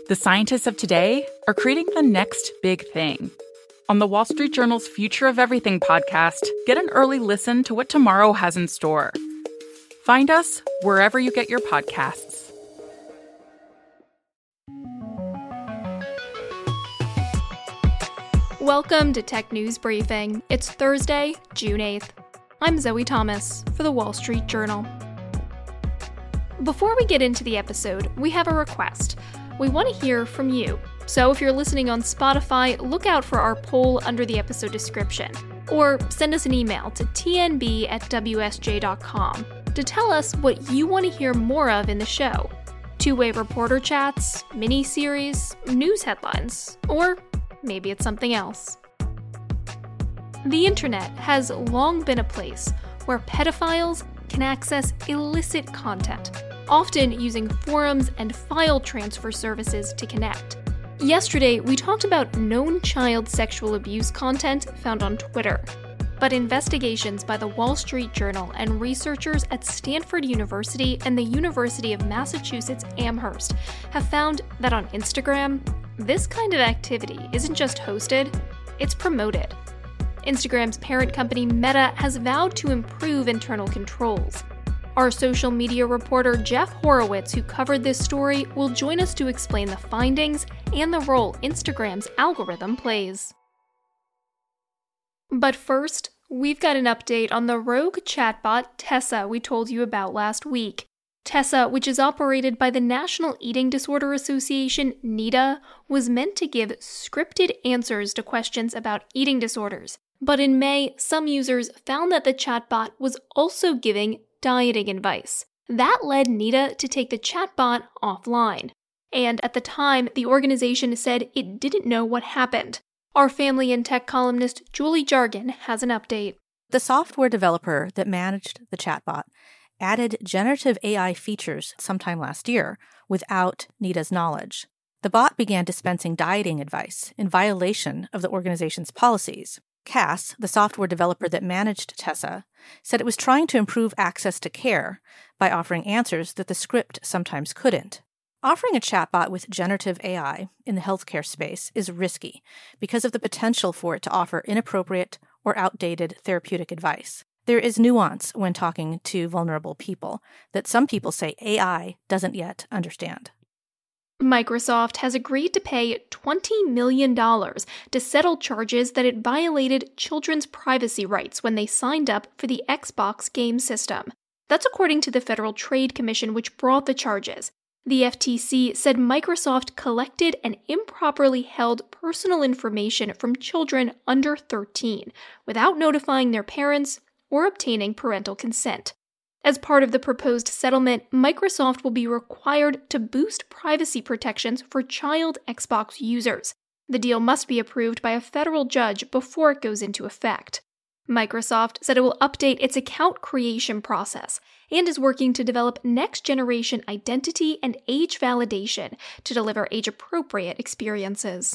The scientists of today are creating the next big thing. On the Wall Street Journal's Future of Everything podcast, get an early listen to what tomorrow has in store. Find us wherever you get your podcasts. Welcome to Tech News Briefing. It's Thursday, June 8th. I'm Zoe Thomas for the Wall Street Journal. Before we get into the episode, we have a request. We want to hear from you. So if you're listening on Spotify, look out for our poll under the episode description. Or send us an email to tnb@wsj.com to tell us what you want to hear more of in the show. Two-way reporter chats, mini-series, news headlines, or maybe it's something else. The internet has long been a place where pedophiles can access illicit content, often using forums and file transfer services to connect. Yesterday, we talked about known child sexual abuse content found on Twitter. But investigations by the Wall Street Journal and researchers at Stanford University and the University of Massachusetts Amherst have found that on Instagram, this kind of activity isn't just hosted, it's promoted. Instagram's parent company Meta has vowed to improve internal controls. Our social media reporter Jeff Horowitz, who covered this story, will join us to explain the findings and the role Instagram's algorithm plays. But first, we've got an update on the rogue chatbot Tessa we told you about last week. Tessa, which is operated by the National Eating Disorder Association, NEDA, was meant to give scripted answers to questions about eating disorders. But in May, some users found that the chatbot was also giving dieting advice. That led NEDA to take the chatbot offline. And at the time, the organization said it didn't know what happened. Our family and tech columnist Julie Jargon has an update. The software developer that managed the chatbot added generative AI features sometime last year without NEDA's knowledge. The bot began dispensing dieting advice in violation of the organization's policies. Cass, the software developer that managed Tessa, said it was trying to improve access to care by offering answers that the script sometimes couldn't. Offering a chatbot with generative AI in the healthcare space is risky because of the potential for it to offer inappropriate or outdated therapeutic advice. There is nuance when talking to vulnerable people that some people say AI doesn't yet understand. Microsoft has agreed to pay $20 million to settle charges that it violated children's privacy rights when they signed up for the Xbox game system. That's according to the Federal Trade Commission, which brought the charges. The FTC said Microsoft collected and improperly held personal information from children under 13 without notifying their parents or obtaining parental consent. As part of the proposed settlement, Microsoft will be required to boost privacy protections for child Xbox users. The deal must be approved by a federal judge before it goes into effect. Microsoft said it will update its account creation process and is working to develop next-generation identity and age validation to deliver age-appropriate experiences.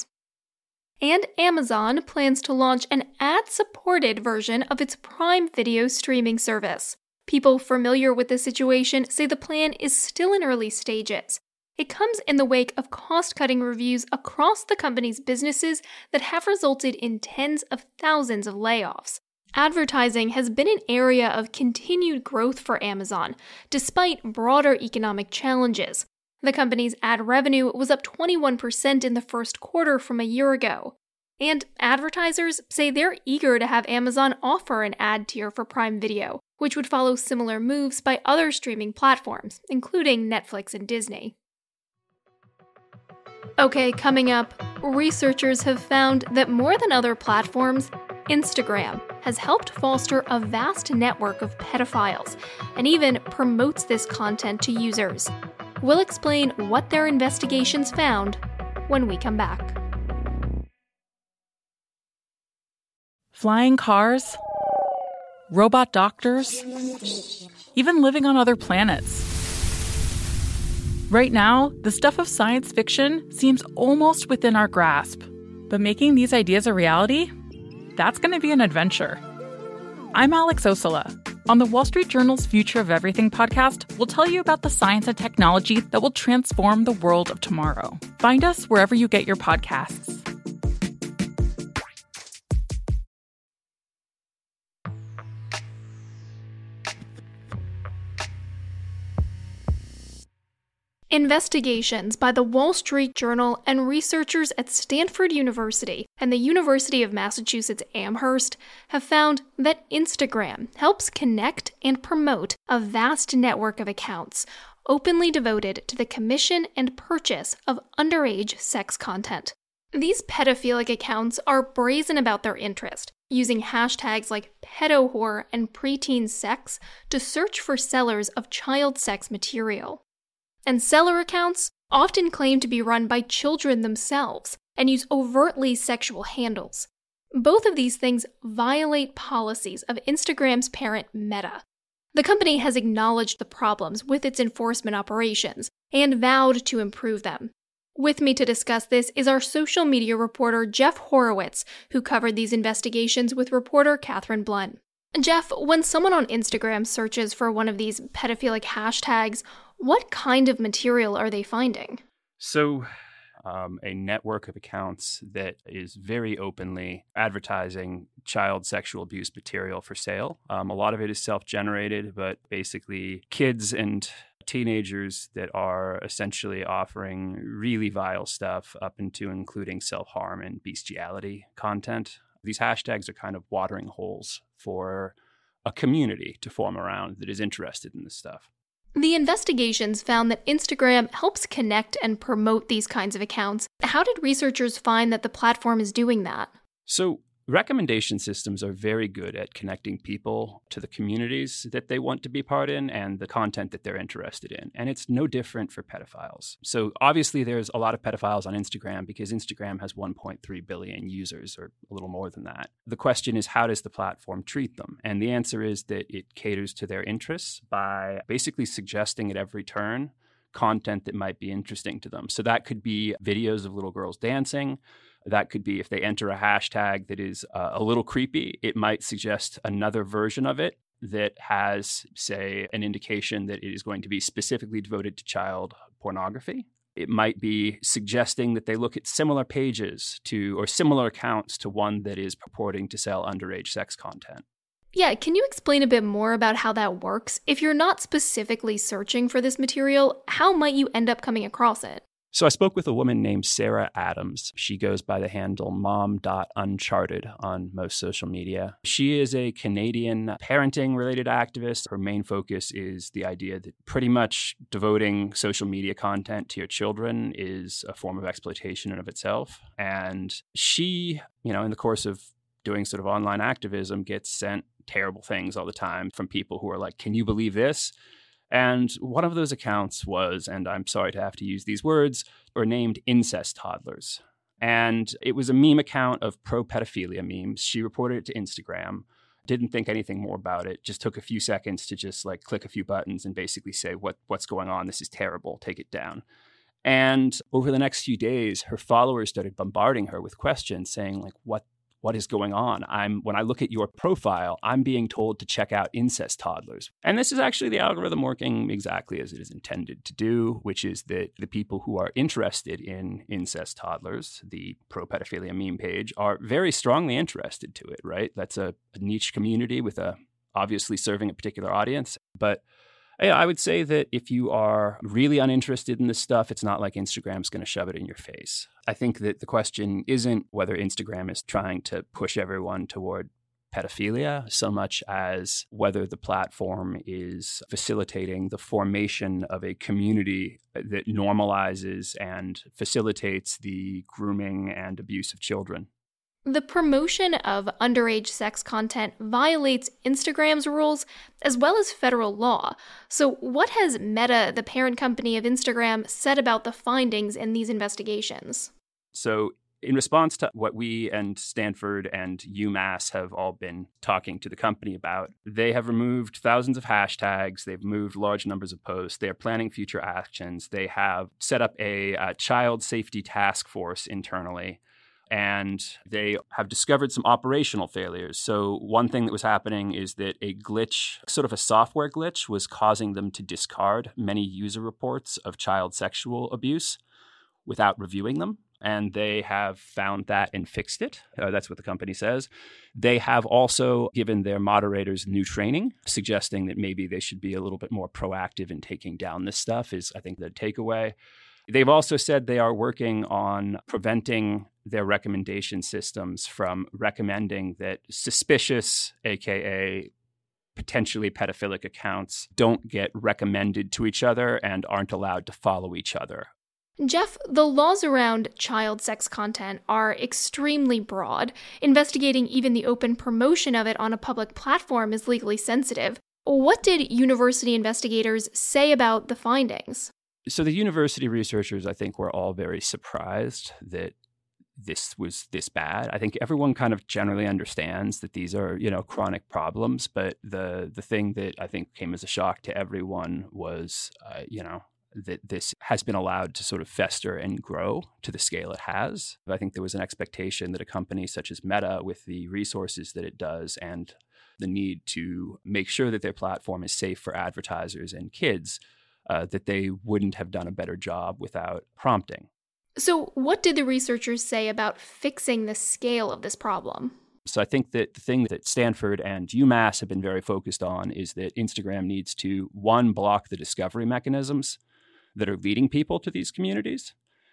And Amazon plans to launch an ad-supported version of its Prime Video streaming service. People familiar with the situation say the plan is still in early stages. It comes in the wake of cost-cutting reviews across the company's businesses that have resulted in tens of thousands of layoffs. Advertising has been an area of continued growth for Amazon, despite broader economic challenges. The company's ad revenue was up 21% in the first quarter from a year ago. And advertisers say they're eager to have Amazon offer an ad tier for Prime Video, which would follow similar moves by other streaming platforms, including Netflix and Disney. Okay, coming up, researchers have found that more than other platforms, Instagram has helped foster a vast network of pedophiles and even promotes this content to users. We'll explain what their investigations found when we come back. Flying cars, robot doctors, even living on other planets. Right now, the stuff of science fiction seems almost within our grasp, but making these ideas a reality, that's going to be an adventure. I'm Alex Osala. On the Wall Street Journal's Future of Everything podcast, we'll tell you about the science and technology that will transform the world of tomorrow. Find us wherever you get your podcasts. Investigations by the Wall Street Journal and researchers at Stanford University and the University of Massachusetts Amherst have found that Instagram helps connect and promote a vast network of accounts openly devoted to the commission and purchase of underage sex content. These pedophilic accounts are brazen about their interest, using hashtags like pedo-whore and preteen sex to search for sellers of child sex material. And seller accounts often claim to be run by children themselves and use overtly sexual handles. Both of these things violate policies of Instagram's parent Meta. The company has acknowledged the problems with its enforcement operations and vowed to improve them. With me to discuss this is our social media reporter Jeff Horowitz, who covered these investigations with reporter Catherine Blunt. Jeff, when someone on Instagram searches for one of these pedophilic hashtags, what kind of material are they finding? So, a network of accounts that is very openly advertising child sexual abuse material for sale. A lot of it is self-generated, but basically kids and teenagers that are essentially offering really vile stuff up into including self-harm and bestiality content. These hashtags are kind of watering holes for a community to form around that is interested in this stuff. The investigations found that Instagram helps connect and promote these kinds of accounts. How did researchers find that the platform is doing that? So, recommendation systems are very good at connecting people to the communities that they want to be part in and the content that they're interested in. And it's no different for pedophiles. So obviously there's a lot of pedophiles on Instagram because Instagram has 1.3 billion users, or a little more than that. The question is, how does the platform treat them? And the answer is that it caters to their interests by basically suggesting at every turn content that might be interesting to them. So that could be videos of little girls dancing. That could be if they enter a hashtag that is a little creepy, it might suggest another version of it that has, say, an indication that it is going to be specifically devoted to child pornography. It might be suggesting that they look at similar pages to, or similar accounts to one that is purporting to sell underage sex content. Yeah, can you explain a bit more about how that works? If you're not specifically searching for this material, how might you end up coming across it? So I spoke with a woman named Sarah Adams. She goes by the handle mom.uncharted on most social media. She is a Canadian parenting-related activist. Her main focus is the idea that pretty much devoting social media content to your children is a form of exploitation in of itself. And she, in the course of doing sort of online activism, gets sent terrible things all the time from people who are like, "Can you believe this?" And one of those accounts was, and I'm sorry to have to use these words, were named incest toddlers. And it was a meme account of pro-pedophilia memes. She reported it to Instagram, didn't think anything more about it, just took a few seconds to just click a few buttons and basically say, what's going on? This is terrible. Take it down. And over the next few days, her followers started bombarding her with questions saying, what is going on? When I look at your profile, I'm being told to check out incest toddlers. And this is actually the algorithm working exactly as it is intended to do, which is that the people who are interested in incest toddlers, the pro-pedophilia meme page, are very strongly interested to it, right? That's a niche community with obviously serving a particular audience. But I would say that if you are really uninterested in this stuff, it's not like Instagram's going to shove it in your face. I think that the question isn't whether Instagram is trying to push everyone toward pedophilia so much as whether the platform is facilitating the formation of a community that normalizes and facilitates the grooming and abuse of children. The promotion of underage sex content violates Instagram's rules as well as federal law. So what has Meta, the parent company of Instagram, said about the findings in these investigations? So in response to what we and Stanford and UMass have all been talking to the company about, they have removed thousands of hashtags. They've moved large numbers of posts. They're planning future actions. They have set up a child safety task force internally. and they have discovered some operational failures. So one thing that was happening is that a glitch, sort of a software glitch, was causing them to discard many user reports of child sexual abuse without reviewing them. And they have found that and fixed it. That's what the company says. They have also given their moderators new training, suggesting that maybe they should be a little bit more proactive in taking down this stuff, is, I think, the takeaway. They've also said they are working on preventing their recommendation systems from recommending that suspicious, aka potentially pedophilic accounts, don't get recommended to each other and aren't allowed to follow each other. Jeff, the laws around child sex content are extremely broad. Investigating even the open promotion of it on a public platform is legally sensitive. What did university investigators say about the findings? So the university researchers, I think, were all very surprised that this was this bad. I think everyone kind of generally understands that these are, chronic problems. But the thing that I think came as a shock to everyone was, that this has been allowed to sort of fester and grow to the scale it has. I think there was an expectation that a company such as Meta, with the resources that it does and the need to make sure that their platform is safe for advertisers and kids, that they wouldn't have done a better job without prompting. So what did the researchers say about fixing the scale of this problem? So I think that the thing that Stanford and UMass have been very focused on is that Instagram needs to, one, block the discovery mechanisms that are leading people to these communities,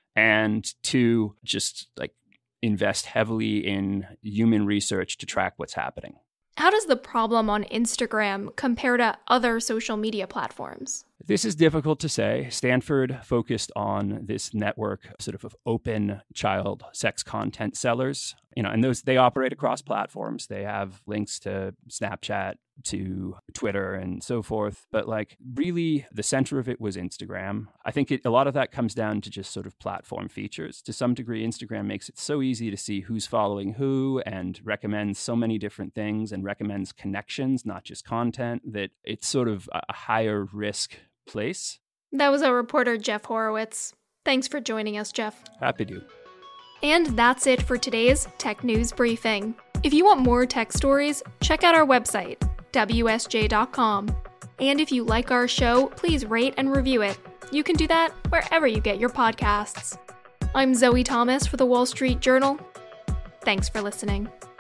and two, just invest heavily in human research to track what's happening. How does the problem on Instagram compare to other social media platforms? This is difficult to say. Stanford focused on this network sort of open child sex content sellers, and they operate across platforms. They have links to Snapchat, to Twitter, and so forth. But really, the center of it was Instagram. I think a lot of that comes down to just sort of platform features. To some degree, Instagram makes it so easy to see who's following who and recommends so many different things and recommends connections, not just content, that it's sort of a higher risk place. That was our reporter, Jeff Horowitz. Thanks for joining us, Jeff. Happy to. And that's it for today's Tech News Briefing. If you want more tech stories, check out our website, WSJ.com. And if you like our show, please rate and review it. You can do that wherever you get your podcasts. I'm Zoe Thomas for The Wall Street Journal. Thanks for listening.